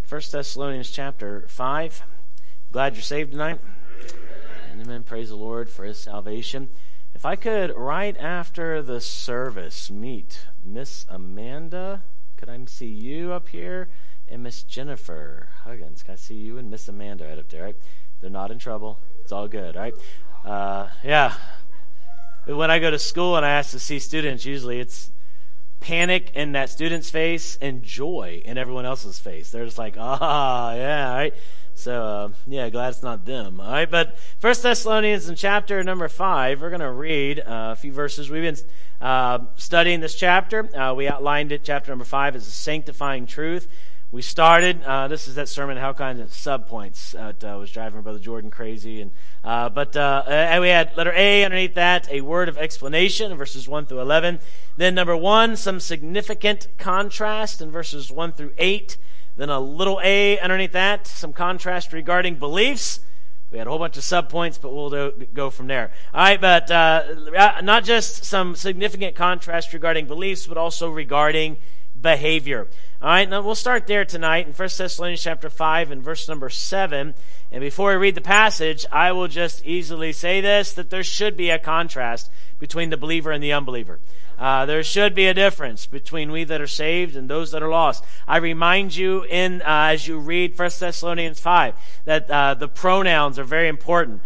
1 Thessalonians chapter 5. Glad you're saved tonight. Amen. Praise the Lord for his salvation. If I could, right after the service, meet Miss Amanda. Could I see you up here? And Miss Jennifer Huggins. Can I see you and Miss Amanda right up there, right? They're not in trouble. It's all good, right? Yeah. When I go to school and I ask to see students, usually it's panic in that student's face and joy in everyone else's face. They're just like, yeah, right? So, glad it's not them, all right? But 1 Thessalonians in chapter number 5, we're going to read a few verses. We've been studying this chapter. We outlined it, chapter number 5, as a sanctifying truth. We started, this is that sermon, how kind of subpoints. Was driving Brother Jordan crazy. And we had letter A underneath that, a word of explanation in verses 1 through 11. Then number 1, some significant contrast in verses 1 through 8. Then a little a underneath that, some contrast regarding beliefs. We had a whole bunch of subpoints, but we'll go from there. All right, but not just some significant contrast regarding beliefs, but also regarding behavior. All right, now we'll start there tonight in 1 Thessalonians chapter 5 and verse number 7. And before we read the passage, I will just easily say this, that there should be a contrast between the believer and the unbeliever. There should be a difference between we that are saved and those that are lost. I remind you as you read 1 Thessalonians 5 that the pronouns are very important.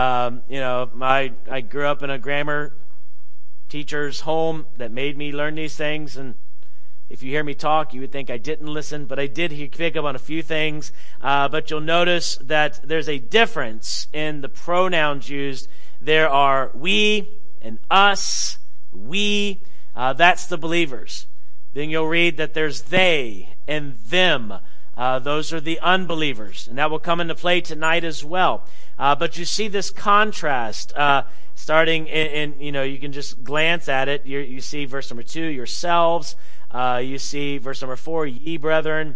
I grew up in a grammar teacher's home that made me learn these things, and if you hear me talk, you would think I didn't listen, but I did pick up on a few things. But you'll notice that there's a difference in the pronouns used. There are we and us, we. That's the believers. Then you'll read that there's they and them. Those are the unbelievers. And that will come into play tonight as well. But you see this contrast starting in you can just glance at it. You see verse number 2, yourselves. You see verse number 4, ye brethren.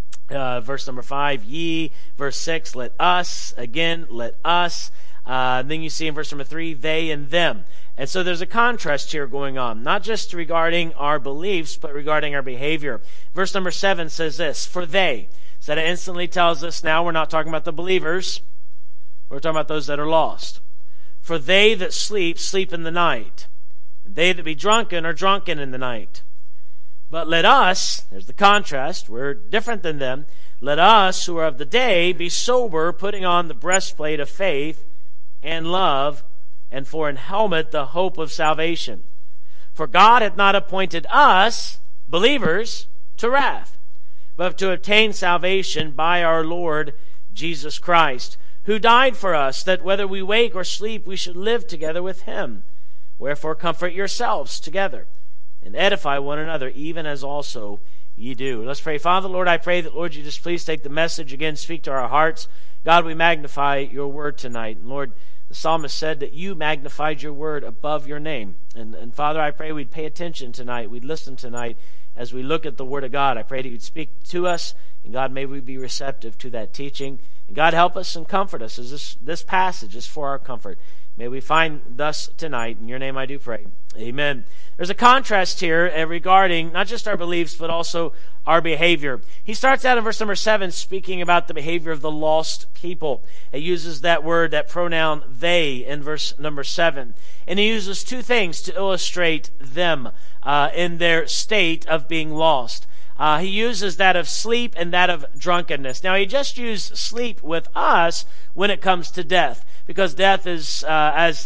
Verse number 5, ye. Verse 6, let us. Again, let us. Then you see in verse number 3, they and them. And so there's a contrast here going on, not just regarding our beliefs, but regarding our behavior. Verse number 7 says this, for they. So that instantly tells us now we're not talking about the believers. We're talking about those that are lost. For they that sleep, sleep in the night. And they that be drunken are drunken in the night. But let us, there's the contrast, we're different than them. Let us, who are of the day, be sober, putting on the breastplate of faith and love, and for an helmet the hope of salvation. For God hath not appointed us, believers, to wrath, but to obtain salvation by our Lord Jesus Christ, who died for us, that whether we wake or sleep, we should live together with him. Wherefore comfort yourselves together, and edify one another, even as also ye do. Let's pray. Father, Lord, I pray that, Lord, you just please take the message again, speak to our hearts. God, we magnify your word tonight. And Lord, the psalmist said that you magnified your word above your name. And Father, I pray we'd pay attention tonight. We'd listen tonight as we look at the word of God. I pray that you'd speak to us. And God, may we be receptive to that teaching. And God, help us and comfort us as this passage is for our comfort. May we find thus tonight. In your name I do pray. Amen. There's a contrast here regarding not just our beliefs, but also our behavior. He starts out in verse number 7 speaking about the behavior of the lost people. He uses that word, that pronoun they in verse number 7. And he uses two things to illustrate them in their state of being lost. He uses that of sleep and that of drunkenness. Now, he just used sleep with us when it comes to death, because death is as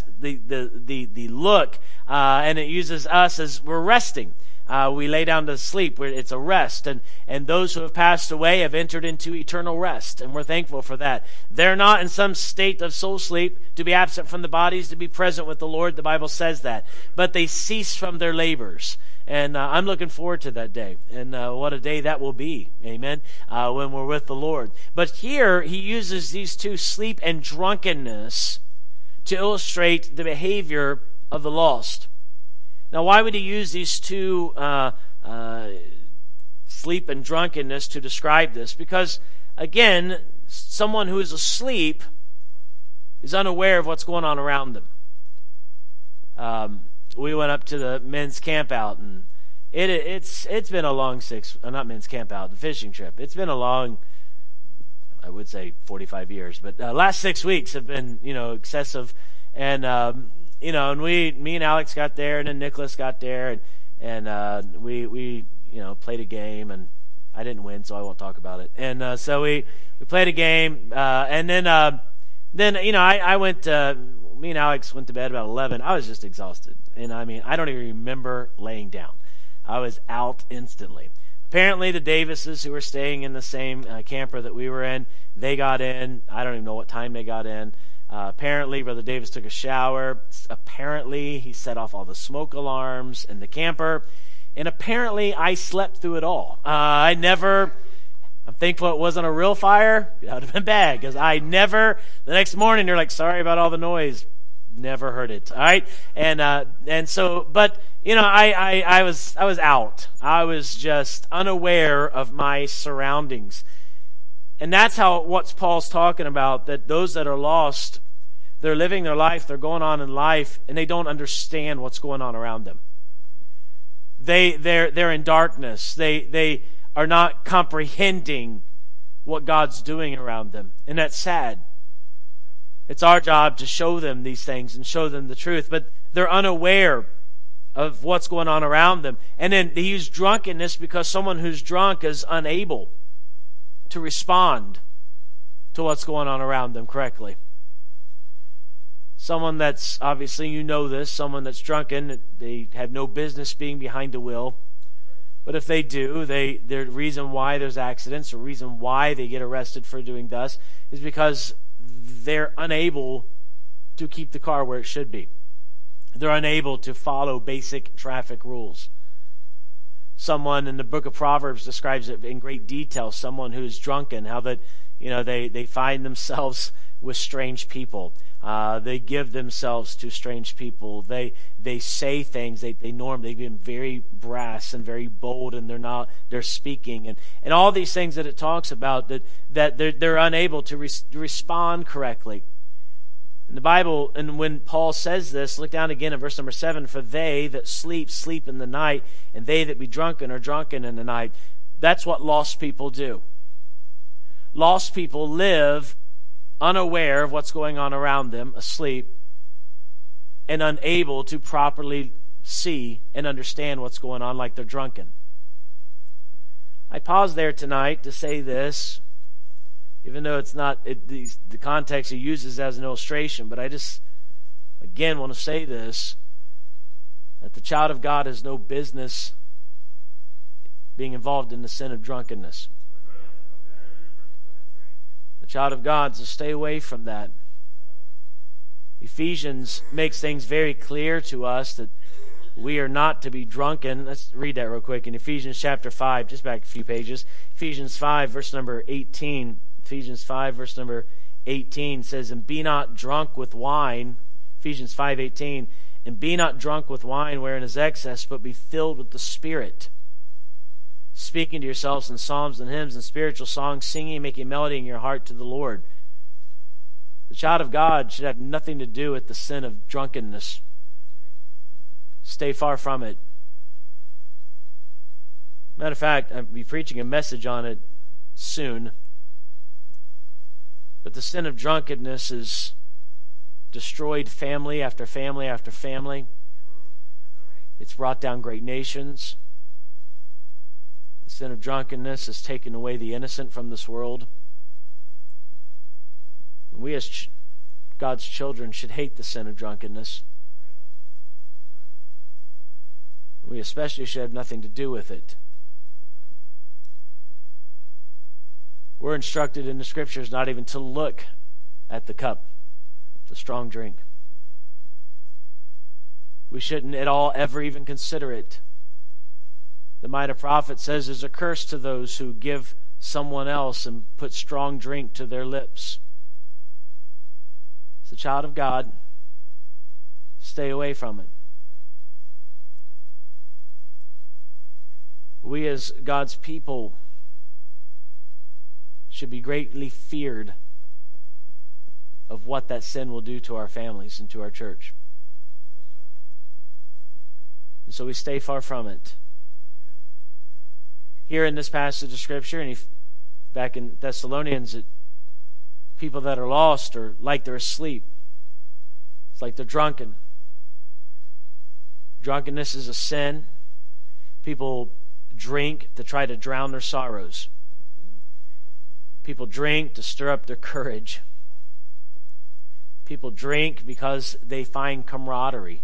the look, and it uses us as we're resting. We lay down to sleep. It's a rest. And those who have passed away have entered into eternal rest, and we're thankful for that. They're not in some state of soul sleep, to be absent from the bodies, to be present with the Lord. The Bible says that. But they cease from their labors. And I'm looking forward to that day. And what a day that will be, amen, when we're with the Lord. But here he uses these two, sleep and drunkenness, to illustrate the behavior of the lost. Now, why would he use these two, sleep and drunkenness, to describe this? Because, again, someone who is asleep is unaware of what's going on around them. We went up to the men's camp out, and it's been a long the fishing trip. It's been a long I would say 45 years, but last 6 weeks have been, excessive. And, and me and Alex got there, and then Nicholas got there, and we played a game, and I didn't win, so I won't talk about it. And so we played a game, and then I went, me and Alex went to bed about 11. I was just exhausted. And I don't even remember laying down. I was out instantly. Apparently the Davises, who were staying in the same camper that we were in, they got in. I don't even know what time they got in. Apparently Brother Davis took a shower. Apparently he set off all the smoke alarms in the camper. And apparently I slept through it all. I'm thankful it wasn't a real fire. That would have been bad, because the next morning they're like, sorry about all the noise. Never heard it. All right. And so, but I was out. I was just unaware of my surroundings. And that's what Paul's talking about, that those that are lost, they're living their life, they're going on in life, and they don't understand what's going on around them. They're in darkness. They are not comprehending what God's doing around them. And that's sad. It's our job to show them these things and show them the truth, but they're unaware of what's going on around them. And then they use drunkenness because someone who's drunk is unable to respond to what's going on around them correctly. Someone that's, obviously someone that's drunken, they have no business being behind the wheel. But if they do, the reason why there's accidents, or reason why they get arrested for doing thus, is because they're unable to keep the car where it should be. They're unable to follow basic traffic rules. Someone in the book of Proverbs describes it in great detail, someone who's drunken, how that they find themselves with strange people. They give themselves to strange people. They say things. They've been very brass and very bold, and they're speaking and all these things that it talks about that they're unable to respond correctly. In the Bible, and when Paul says this, look down again at verse number 7. For they that sleep in the night, and they that be drunken are drunken in the night. That's what lost people do. Lost people live unaware of what's going on around them, asleep, and unable to properly see and understand what's going on, like they're drunken. I pause there tonight to say this, even though it's not the context he uses as an illustration, but I just, again, want to say this, that the child of God has no business being involved in the sin of drunkenness. The child of God, so stay away from that. Ephesians makes things very clear to us that we are not to be drunken. Let's read that real quick in Ephesians chapter 5, just back a few pages. Ephesians 5, verse number 18. Ephesians 5, verse number 18 says, and be not drunk with wine. Ephesians 5:18, and be not drunk with wine wherein is excess, but be filled with the Spirit, speaking to yourselves in psalms and hymns and spiritual songs, singing and making melody in your heart to the Lord. The child of God should have nothing to do with the sin of drunkenness. Stay far from it. Matter of fact, I'll be preaching a message on it soon. But the sin of drunkenness has destroyed family after family after family. It's brought down great nations. The sin of drunkenness has taken away the innocent from this world. We as God's children should hate the sin of drunkenness. We especially should have nothing to do with it. We're instructed in the Scriptures not even to look at the cup, the strong drink. We shouldn't at all ever even consider it. The Minor Prophet says there's a curse to those who give someone else and put strong drink to their lips. As a child of God, stay away from it. We as God's people should be greatly feared of what that sin will do to our families and to our church. And so we stay far from it. Here in this passage of Scripture, and back in Thessalonians, it People that are lost are like they're asleep. It's like they're drunken. Drunkenness is a sin. People drink to try to drown their sorrows. People drink to stir up their courage. People drink because they find camaraderie.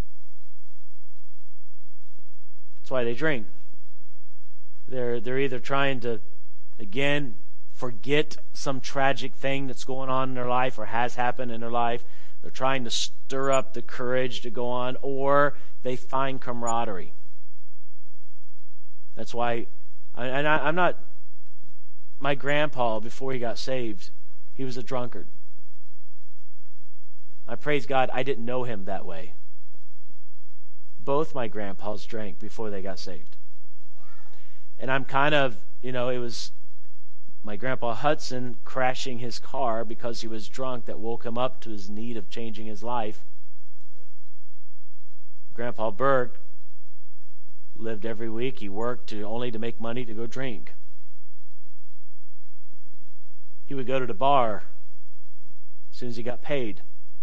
That's why they drink. They're either trying to, again, forget some tragic thing that's going on in their life or has happened in their life. They're trying to stir up the courage to go on, or they find camaraderie. That's why, I'm not, my grandpa, before he got saved, he was a drunkard. I praise God I didn't know him that way. Both my grandpas drank before they got saved. And I'm kind of, it was my grandpa Hudson crashing his car because he was drunk that woke him up to his need of changing his life. Grandpa Berg lived every week. He worked only to make money to go drink. He would go to the bar as soon as he got paid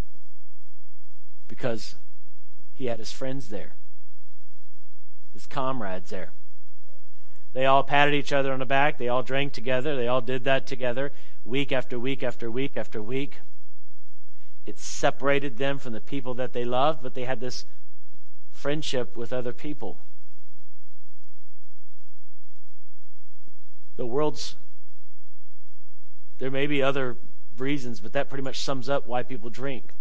because he had his friends there, his comrades there. They all patted each other on the back. They all drank together. They all did that together week after week after week after week. It separated them from the people that they loved, but they had this friendship with other people. There may be other reasons, but that pretty much sums up why people drink.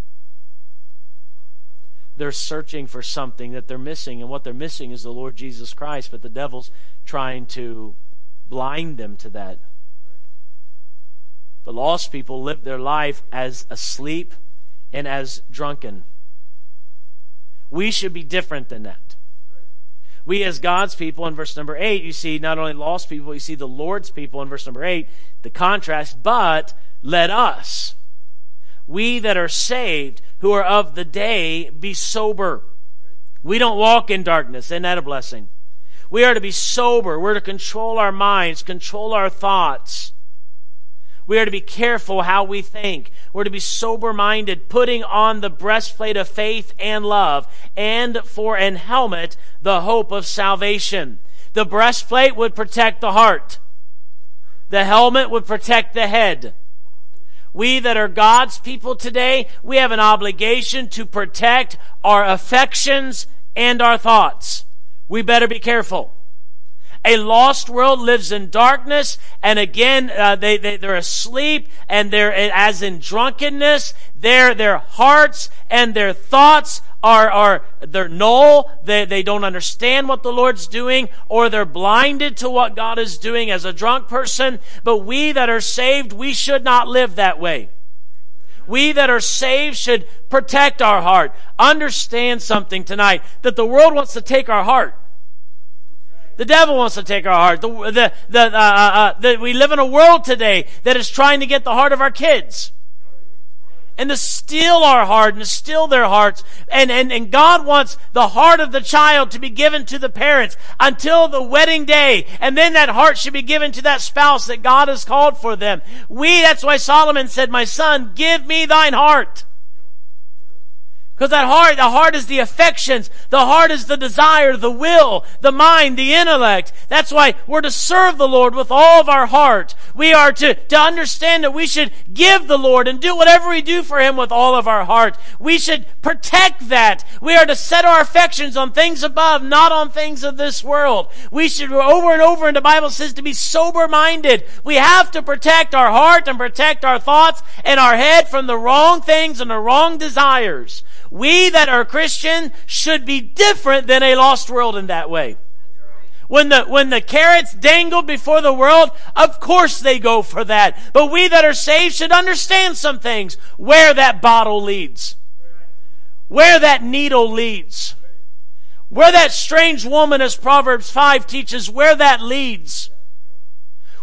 They're searching for something that they're missing, and what they're missing is the Lord Jesus Christ, but the devil's trying to blind them to that. But lost people live their life as asleep and as drunken. We should be different than that. We as God's people, in verse number 8, you see not only lost people, you see the Lord's people in verse number 8, the contrast, but let us, we that are saved, who are of the day, be sober. We don't walk in darkness. Isn't that a blessing? We are to be sober. We're to control our minds, control our thoughts. We are to be careful how we think. We're to be sober-minded, putting on the breastplate of faith and love, and for an helmet, the hope of salvation. The breastplate would protect the heart. The helmet would protect the head. We that are God's people today, we have an obligation to protect our affections and our thoughts. We better be careful. A lost world lives in darkness, and again, they're asleep, and they're, as in drunkenness, their hearts and their thoughts they're null. They don't understand what the Lord's doing, or they're blinded to what God is doing as a drunk person. But we that are saved, we should not live that way. We that are saved should protect our heart. Understand something tonight, that the world wants to take our heart. The devil wants to take our heart. We live in a world today that is trying to get the heart of our kids and to steal our heart and to steal their hearts. And God wants the heart of the child to be given to the parents until the wedding day. And then that heart should be given to that spouse that God has called for them. That's why Solomon said, "My son, give me thine heart." Because the heart is the affections. The heart is the desire, the will, the mind, the intellect. That's why we're to serve the Lord with all of our heart. We are to understand that we should give the Lord and do whatever we do for Him with all of our heart. We should protect that. We are to set our affections on things above, not on things of this world. We should, over and over in the Bible says, to be sober-minded. We have to protect our heart and protect our thoughts and our head from the wrong things and the wrong desires. We that are Christian should be different than a lost world in that way. When the carrots dangled before the world, of course they go for that. But we that are saved should understand some things. Where that bottle leads. Where that needle leads. Where that strange woman, as Proverbs 5 teaches, where that leads.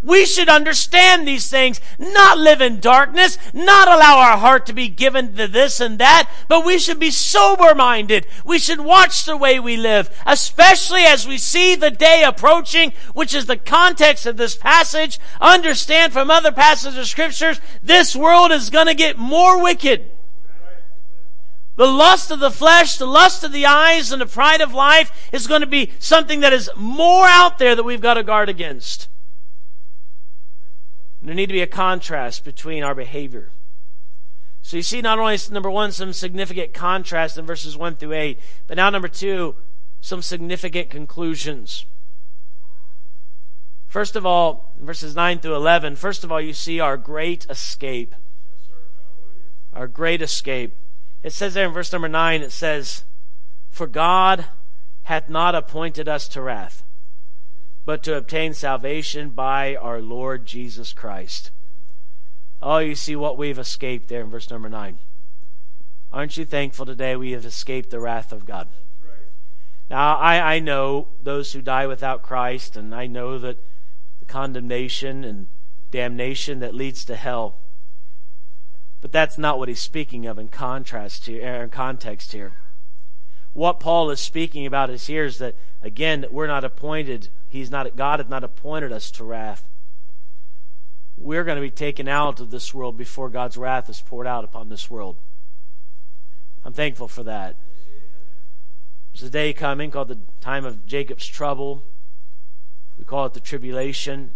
We should understand these things, not live in darkness, not allow our heart to be given to this and that, but we should be sober-minded. We should watch the way we live, especially as we see the day approaching, which is the context of this passage. Understand from other passages of scriptures, this world is going to get more wicked. The lust of the flesh, the lust of the eyes, and the pride of life is going to be something that is more out there that we've got to guard against. And there need to be a contrast between our behavior. So you see not only, number one, some significant contrast in verses 1 through 8, but now number two, some significant conclusions. First of all, verses 9 through 11, first of all, you see our great escape. Our great escape. It says there in verse number 9, it says, "For God hath not appointed us to wrath, but to obtain salvation by our Lord Jesus Christ." Oh, you see what we've escaped there in verse number 9. Aren't you thankful today we have escaped the wrath of God? Now, I know those who die without Christ, and I know that the condemnation and damnation that leads to hell. But that's not what he's speaking of in context here. What Paul is speaking about is here is that, again, that we're not appointed. God has not appointed us to wrath. We're going to be taken out of this world before God's wrath is poured out upon this world. I'm thankful for that. There's a day coming called the time of Jacob's trouble. We call it the tribulation.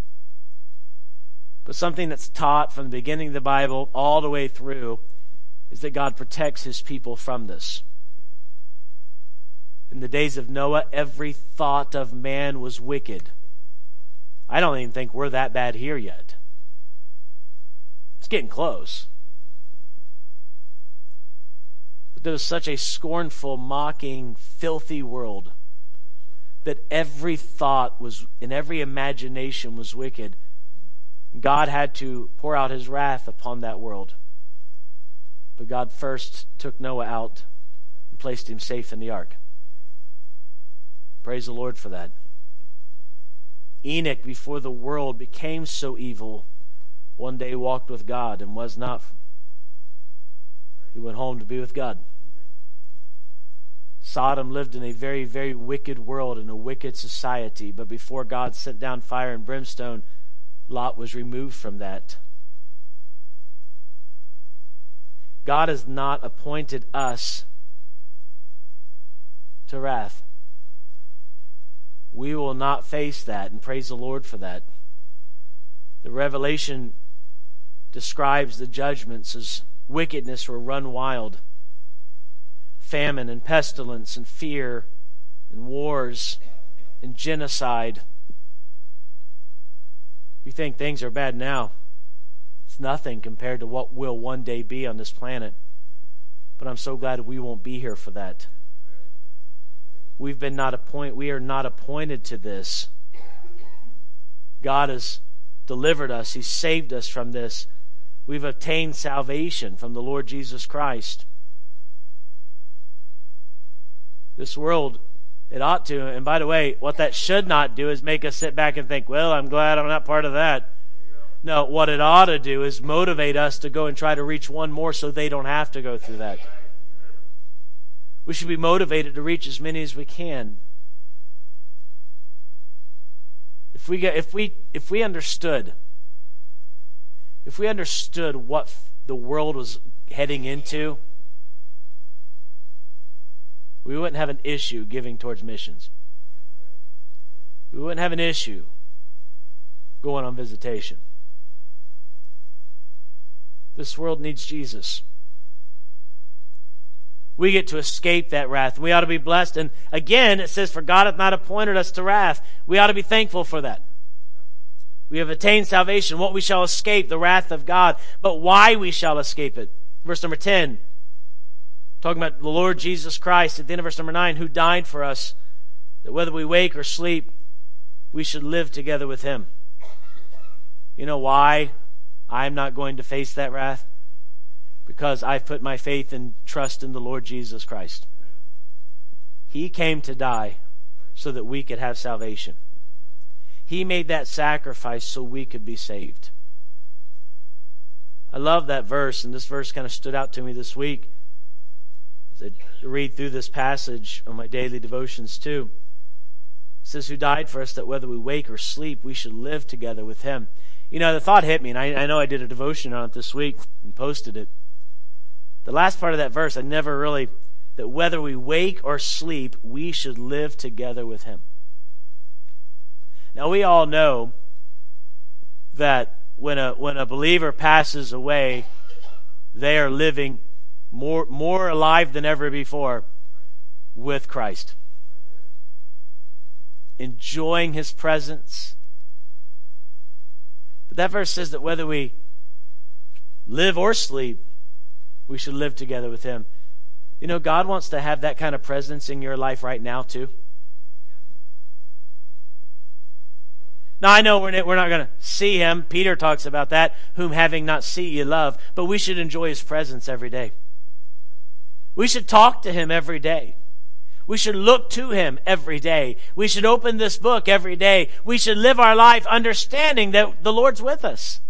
But something that's taught from the beginning of the Bible all the way through is that God protects his people from this. In the days of Noah, every thought of man was wicked. I don't even think we're that bad here yet. It's getting close. But there was such a scornful, mocking, filthy world that every thought was, and every imagination was wicked. God had to pour out his wrath upon that world. But God first took Noah out and placed him safe in the ark. Praise the Lord for that. Enoch, before the world became so evil, one day walked with God and was not. He went home to be with God. Sodom lived in a very, very wicked world, in a wicked society, but before God sent down fire and brimstone, Lot was removed from that. God has not appointed us to wrath. We will not face that, and praise the Lord for that. The Revelation describes the judgments as wickedness will run wild. Famine and pestilence and fear and wars and genocide. You think things are bad now. It's nothing compared to what will one day be on this planet. But I'm so glad we won't be here for that. We are not appointed to this. God has delivered us. He's saved us from this. We've obtained salvation from the Lord Jesus Christ. This world, it ought to, and by the way, what that should not do is make us sit back and think, well, I'm glad I'm not part of that. No, what it ought to do is motivate us to go and try to reach one more so they don't have to go through that. We should be motivated to reach as many as we can. If we understood what the world was heading into, we wouldn't have an issue giving towards missions. We wouldn't have an issue going on visitation. This world needs Jesus. We get to escape that wrath. We ought to be blessed. And again, it says, "For God hath not appointed us to wrath." We ought to be thankful for that. We have attained salvation, what we shall escape, the wrath of God. But why we shall escape it. Verse number 10. Talking about the Lord Jesus Christ at the end of verse number 9, who died for us, that whether we wake or sleep, we should live together with him. You know why I'm not going to face that wrath? Because I've put my faith and trust in the Lord Jesus Christ. He came to die so that we could have salvation. He made that sacrifice so we could be saved. I love that verse, and this verse kind of stood out to me this week as I read through this passage on my daily devotions too. It says, who died for us that whether we wake or sleep, we should live together with him. You know, the thought hit me, and I know I did a devotion on it this week and posted it. The last part of that verse, I never really, that whether we wake or sleep, we should live together with him. Now, we all know that when a believer passes away, they are living more alive than ever before with Christ. Enjoying his presence. But that verse says that whether we live or sleep, we should live together with him. You know, God wants to have that kind of presence in your life right now too. Now, I know we're not going to see him. Peter talks about that, whom having not seen you love. But we should enjoy his presence every day. We should talk to him every day. We should look to him every day. We should open this book every day. We should live our life understanding that the Lord's with us.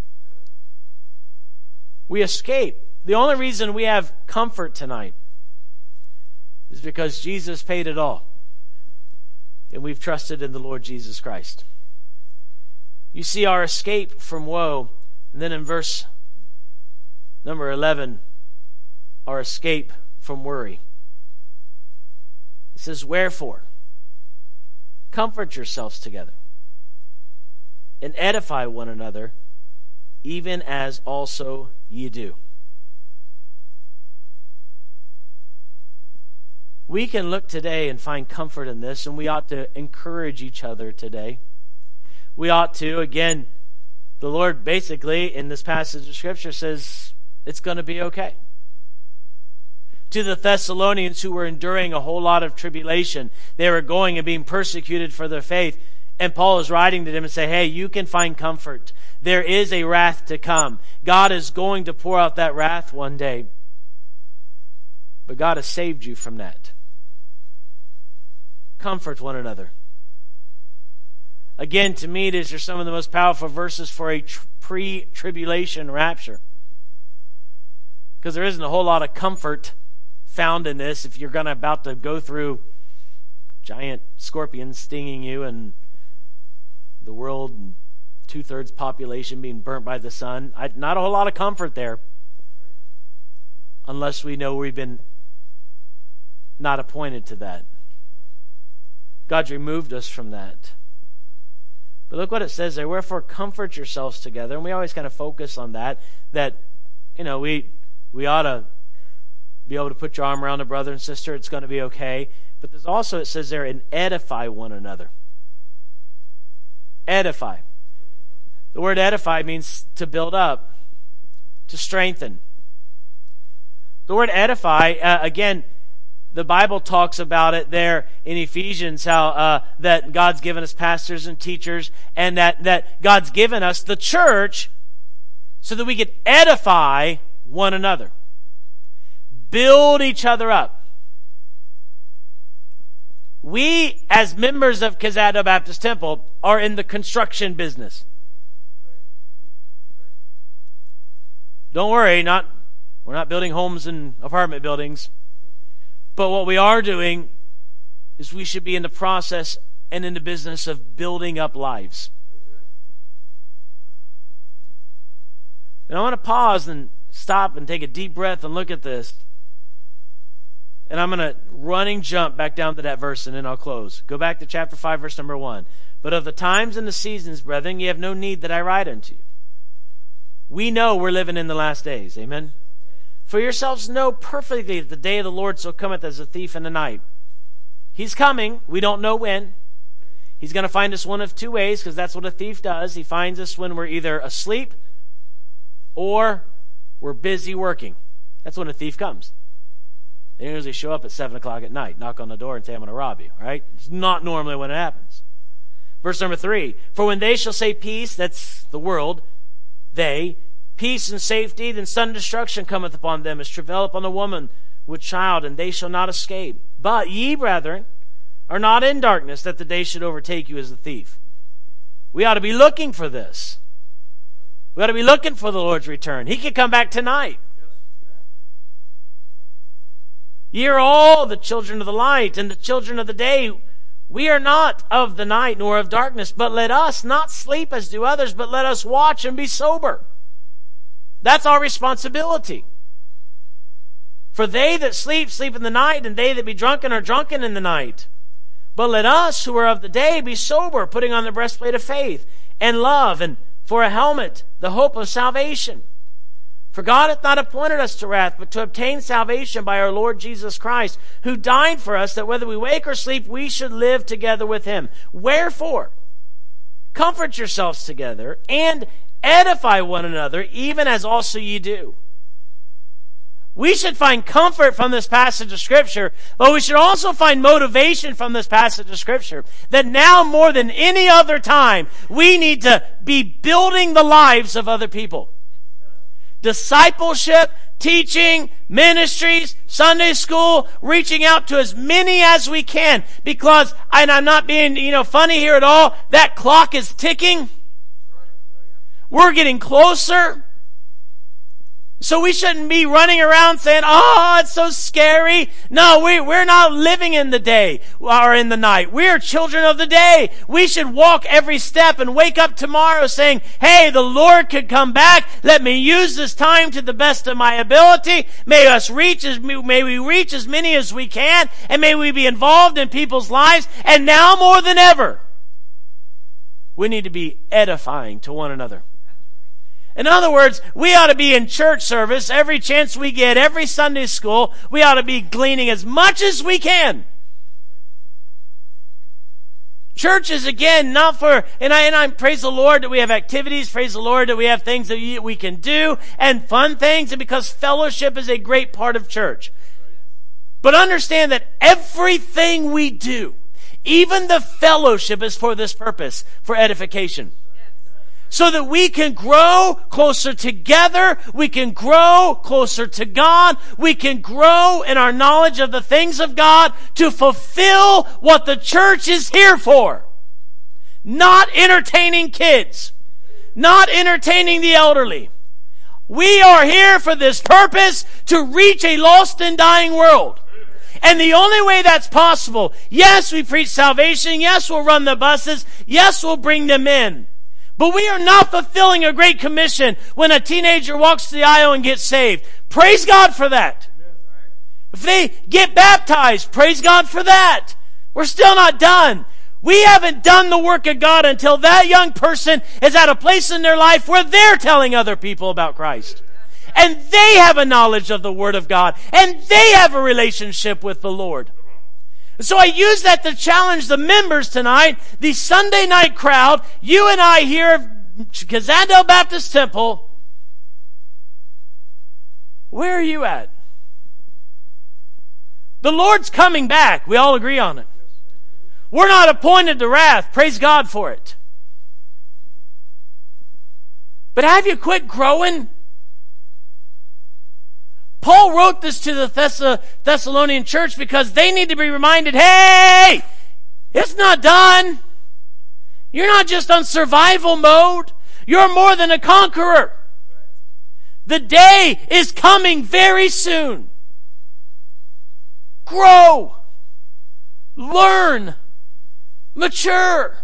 We escape. The only reason we have comfort tonight is because Jesus paid it all. And we've trusted in the Lord Jesus Christ. You see our escape from woe. And then in verse number 11, our escape from worry. It says, wherefore, comfort yourselves together and edify one another, even as also ye do. We can look today and find comfort in this, and we ought to encourage each other today. We ought to, again, the Lord basically in this passage of Scripture says it's going to be okay. To the Thessalonians who were enduring a whole lot of tribulation, they were going and being persecuted for their faith. And Paul is writing to them and say, hey, you can find comfort. There is a wrath to come. God is going to pour out that wrath one day. But God has saved you from that. Comfort one another. Again, to me, these are some of the most powerful verses for a pre-tribulation rapture. Because there isn't a whole lot of comfort found in this if you're about to go through giant scorpions stinging you and the world and 2/3 population being burnt by the sun. Not a whole lot of comfort there unless we know we've been not appointed to that. God's removed us from that. But look what it says there. Wherefore comfort yourselves together. And we always kind of focus on that you know, we ought to be able to put your arm around a brother and sister. It's going to be okay. But there's also, it says there, and edify one another. Edify. The word edify means to build up, to strengthen. The word edify, again, the Bible talks about it there in Ephesians, how that God's given us pastors and teachers, and that God's given us the church so that we could edify one another. Build each other up. We, as members of Quezada Baptist Temple, are in the construction business. Don't worry, we're not building homes and apartment buildings. But what we are doing is we should be in the process and in the business of building up lives. And I want to pause and stop and take a deep breath and look at this. And I'm going to running jump back down to that verse and then I'll close. Go back to chapter 5, verse number 1. But of the times and the seasons, brethren, ye have no need that I write unto you. We know we're living in the last days. Amen? For yourselves know perfectly that the day of the Lord so cometh as a thief in the night. He's coming. We don't know when. He's going to find us one of two ways, because that's what a thief does. He finds us when we're either asleep or we're busy working. That's when a thief comes. They usually show up at 7 o'clock at night, knock on the door and say, I'm going to rob you. Right? It's not normally when it happens. Verse number 3. For when they shall say peace, that's the world, peace and safety, then sudden destruction cometh upon them, as travail upon a woman with child, and they shall not escape. But ye, brethren, are not in darkness, that the day should overtake you as a thief. We ought to be looking for this. We ought to be looking for the Lord's return. He could come back tonight. Ye are all the children of the light and the children of the day. We are not of the night nor of darkness, but let us not sleep as do others, but let us watch and be sober. That's our responsibility. For they that sleep, sleep in the night, and they that be drunken are drunken in the night. But let us who are of the day be sober, putting on the breastplate of faith and love, and for a helmet, the hope of salvation. For God hath not appointed us to wrath, but to obtain salvation by our Lord Jesus Christ, who died for us, that whether we wake or sleep, we should live together with him. Wherefore, comfort yourselves together, and edify one another, even as also ye do. We should find comfort from this passage of Scripture, but we should also find motivation from this passage of Scripture. That now more than any other time, we need to be building the lives of other people. Discipleship, teaching, ministries, Sunday school, reaching out to as many as we can. Because, and I'm not being, funny here at all, that clock is ticking. We're getting closer. So we shouldn't be running around saying, oh, it's so scary. No, we're not living in the day or in the night. We're children of the day. We should walk every step and wake up tomorrow saying, hey, the Lord could come back. Let me use this time to the best of my ability. May we reach as many as we can, and may we be involved in people's lives. And now more than ever, we need to be edifying to one another. In other words, we ought to be in church service every chance we get, every Sunday school. We ought to be gleaning as much as we can. Church is, again, not for, and I praise the Lord that we have activities, praise the Lord that we have things that we can do, and fun things, and because fellowship is a great part of church. But understand that everything we do, even the fellowship, is for this purpose, for edification. So that we can grow closer together, we can grow closer to God, we can grow in our knowledge of the things of God to fulfill what the church is here for. Not entertaining kids, not entertaining the elderly. We are here for this purpose, to reach a lost and dying world. And the only way that's possible, yes, we preach salvation, yes, we'll run the buses, yes, we'll bring them in. But we are not fulfilling a great commission when a teenager walks the aisle and gets saved. Praise God for that. If they get baptized, praise God for that. We're still not done. We haven't done the work of God until that young person is at a place in their life where they're telling other people about Christ. And they have a knowledge of the Word of God. And they have a relationship with the Lord. So I use that to challenge the members tonight, the Sunday night crowd, you and I here at Kazandale Baptist Temple. Where are you at? The Lord's coming back. We all agree on it. We're not appointed to wrath. Praise God for it. But have you quit growing? Paul wrote this to the Thessalonian church because they need to be reminded, hey, it's not done. You're not just on survival mode. You're more than a conqueror. The day is coming very soon. Grow. Learn. Mature.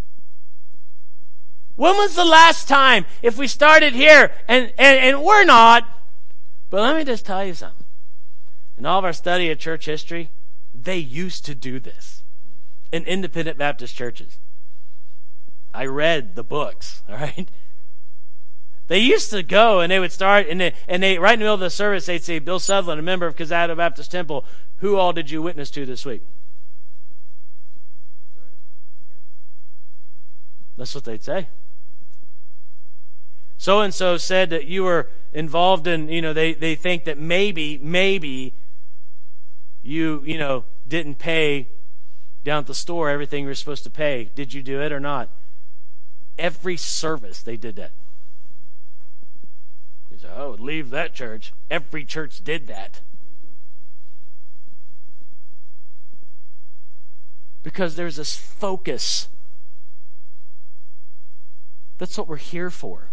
When was the last time, if we started here, and we're not, but let me just tell you something. In all of our study of church history, they used to do this in independent Baptist churches. I read the books, all right? They used to go and they would start, and they right in the middle of the service, they'd say, Bill Sutherland, a member of Kazandale Baptist Temple, who all did you witness to this week? That's what they'd say. So-and-so said that you were involved in, they think that maybe you didn't pay down at the store everything you were supposed to pay. Did you do it or not? Every service they did that. You say, oh, leave that church. Every church did that. Because there's this focus That's what we're here for.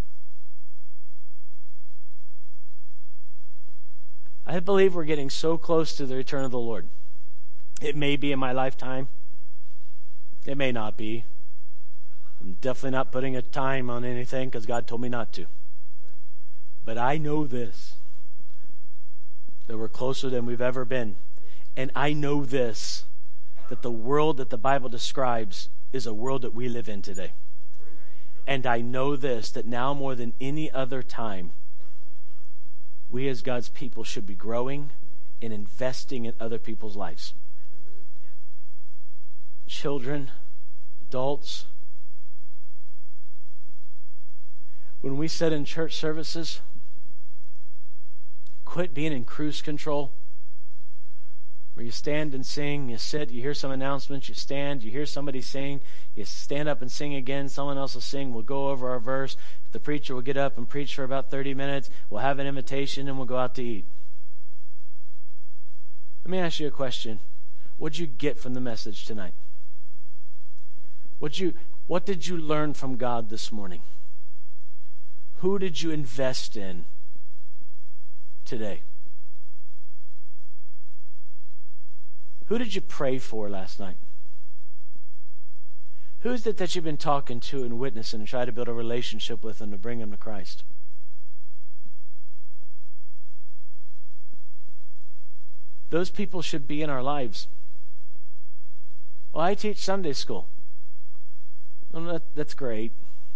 I believe we're getting so close to the return of the Lord. It may be in my lifetime. It may not be. I'm definitely not putting a time on anything because God told me not to. But I know this, that we're closer than we've ever been. And I know this, that the world that the Bible describes is a world that we live in today. And I know this, that now more than any other time, we as God's people should be growing and investing in other people's lives. Children, adults. When we sit in church services, quit being in cruise control, where you stand and sing, you sit, you hear some announcements, you stand, you hear somebody sing, you stand up and sing again, someone else will sing, we'll go over our verse, the preacher will get up and preach for about 30 minutes, we'll have an invitation, and we'll go out to eat. Let me ask you a question. What did you get from the message tonight? What did you learn from God this morning? Who did you invest in today? Who did you pray for last night? Who is it that you've been talking to and witnessing and try to build a relationship with and to bring them to Christ? Those people should be in our lives. Well, I teach Sunday school. Well, that's great.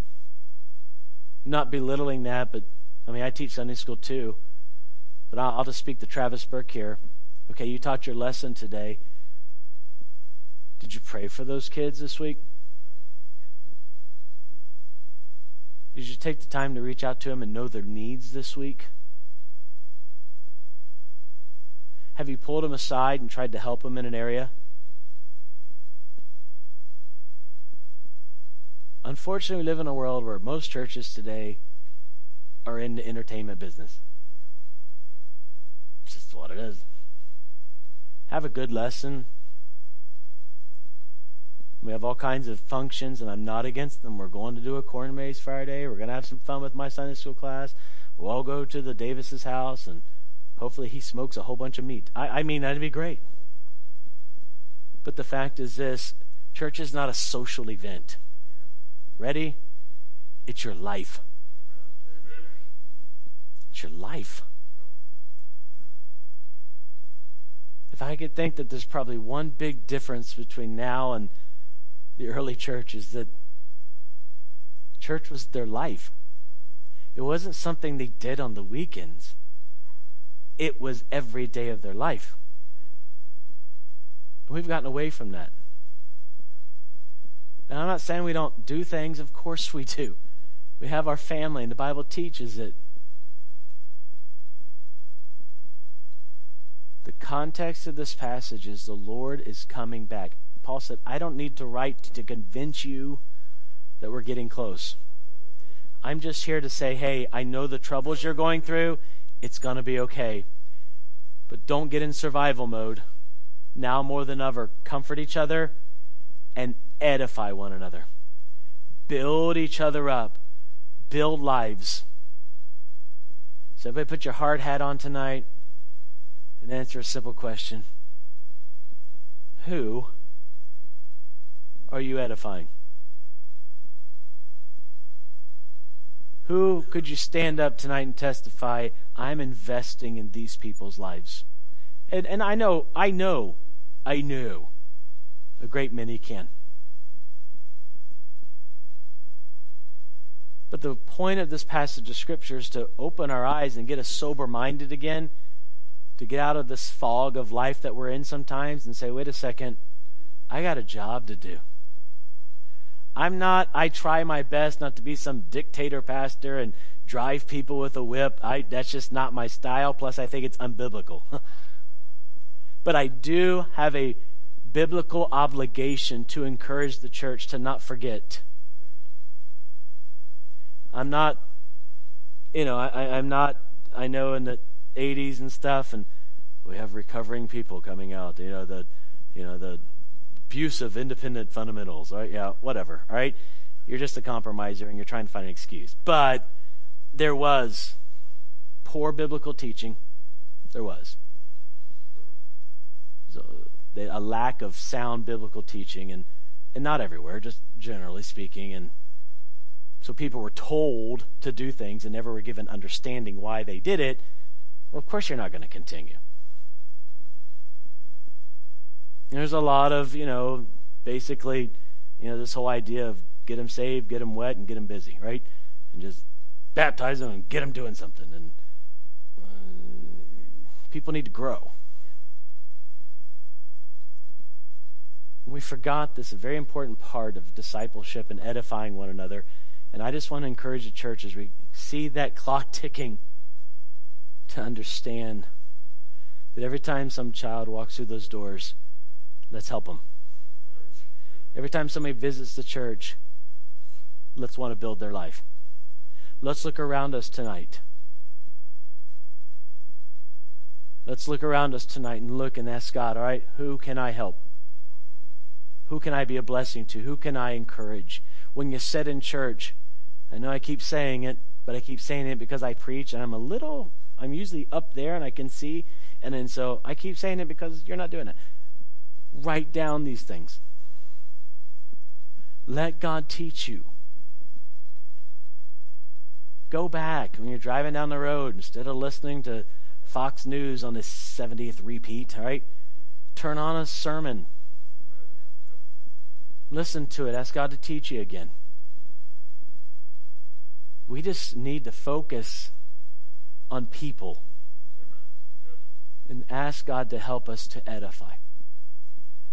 Not belittling that, but I teach Sunday school too. But I'll just speak to Travis Burke here. Okay, you taught your lesson today. Did you pray for those kids this week? Did you take the time to reach out to them and know their needs this week? Have you pulled them aside and tried to help them in an area? Unfortunately, we live in a world where most churches today are in the entertainment business. It's just what it is. Have a good lesson. We have all kinds of functions, and I'm not against them. We're going to do a corn maze Friday. We're going to have some fun with my Sunday school class. We'll all go to the Davis's house, and hopefully he smokes a whole bunch of meat. That'd be great. But the fact is this, church is not a social event. Ready? It's your life. It's your life. If I could think that there's probably one big difference between now and the early church, is that church was their life. It wasn't something they did on the weekends. It was every day of their life. And we've gotten away from that. And I'm not saying we don't do things. Of course we do. We have our family, and the Bible teaches it. The context of this passage is the Lord is coming back. Paul said, I don't need to write to convince you that we're getting close. I'm just here to say, hey, I know the troubles you're going through. It's going to be okay. But don't get in survival mode. Now more than ever, comfort each other and edify one another. Build each other up. Build lives. So everybody put your hard hat on tonight and answer a simple question. Who are you edifying? Who could you stand up tonight and testify, I'm investing in these people's lives? And I know a great many can. But the point of this passage of Scripture is to open our eyes and get us sober-minded again, to get out of this fog of life that we're in sometimes and say, wait a second, I got a job to do. I try my best not to be some dictator pastor and drive people with a whip. That's just not my style. Plus, I think it's unbiblical. But I do have a biblical obligation to encourage the church to not forget. I'm not, I'm not, I know in the 80s and stuff, and we have recovering people coming out, the abuse of independent fundamentals, right? Yeah, whatever, all right? you're just a compromiser and you're trying to find an excuse. But there was poor biblical teaching. There was. A lack of sound biblical teaching, and not everywhere, just generally speaking. And so people were told to do things and never were given understanding why they did it. Well, of course you're not going to continue. There's a lot of, basically, this whole idea of get them saved, get them wet, and get them busy, right? And just baptize them and get them doing something. And people need to grow. We forgot this, a very important part of discipleship and edifying one another. And I just want to encourage the church as we see that clock ticking to understand that every time some child walks through those doors, let's help them. Every time somebody visits the church, let's want to build their life. Let's look around us tonight. Let's look around us tonight and look and ask God, all right, who can I help? Who can I be a blessing to? Who can I encourage? When you sit in church, I know I keep saying it, but I keep saying it because I preach and I'm usually up there and I can see, and then so I keep saying it because you're not doing it. Write down these things. Let God teach you. Go back when you're driving down the road, instead of listening to Fox News on this 70th repeat, all right? Turn on a sermon. Listen to it. Ask God to teach you again. We just need to focus on people and ask God to help us to edify.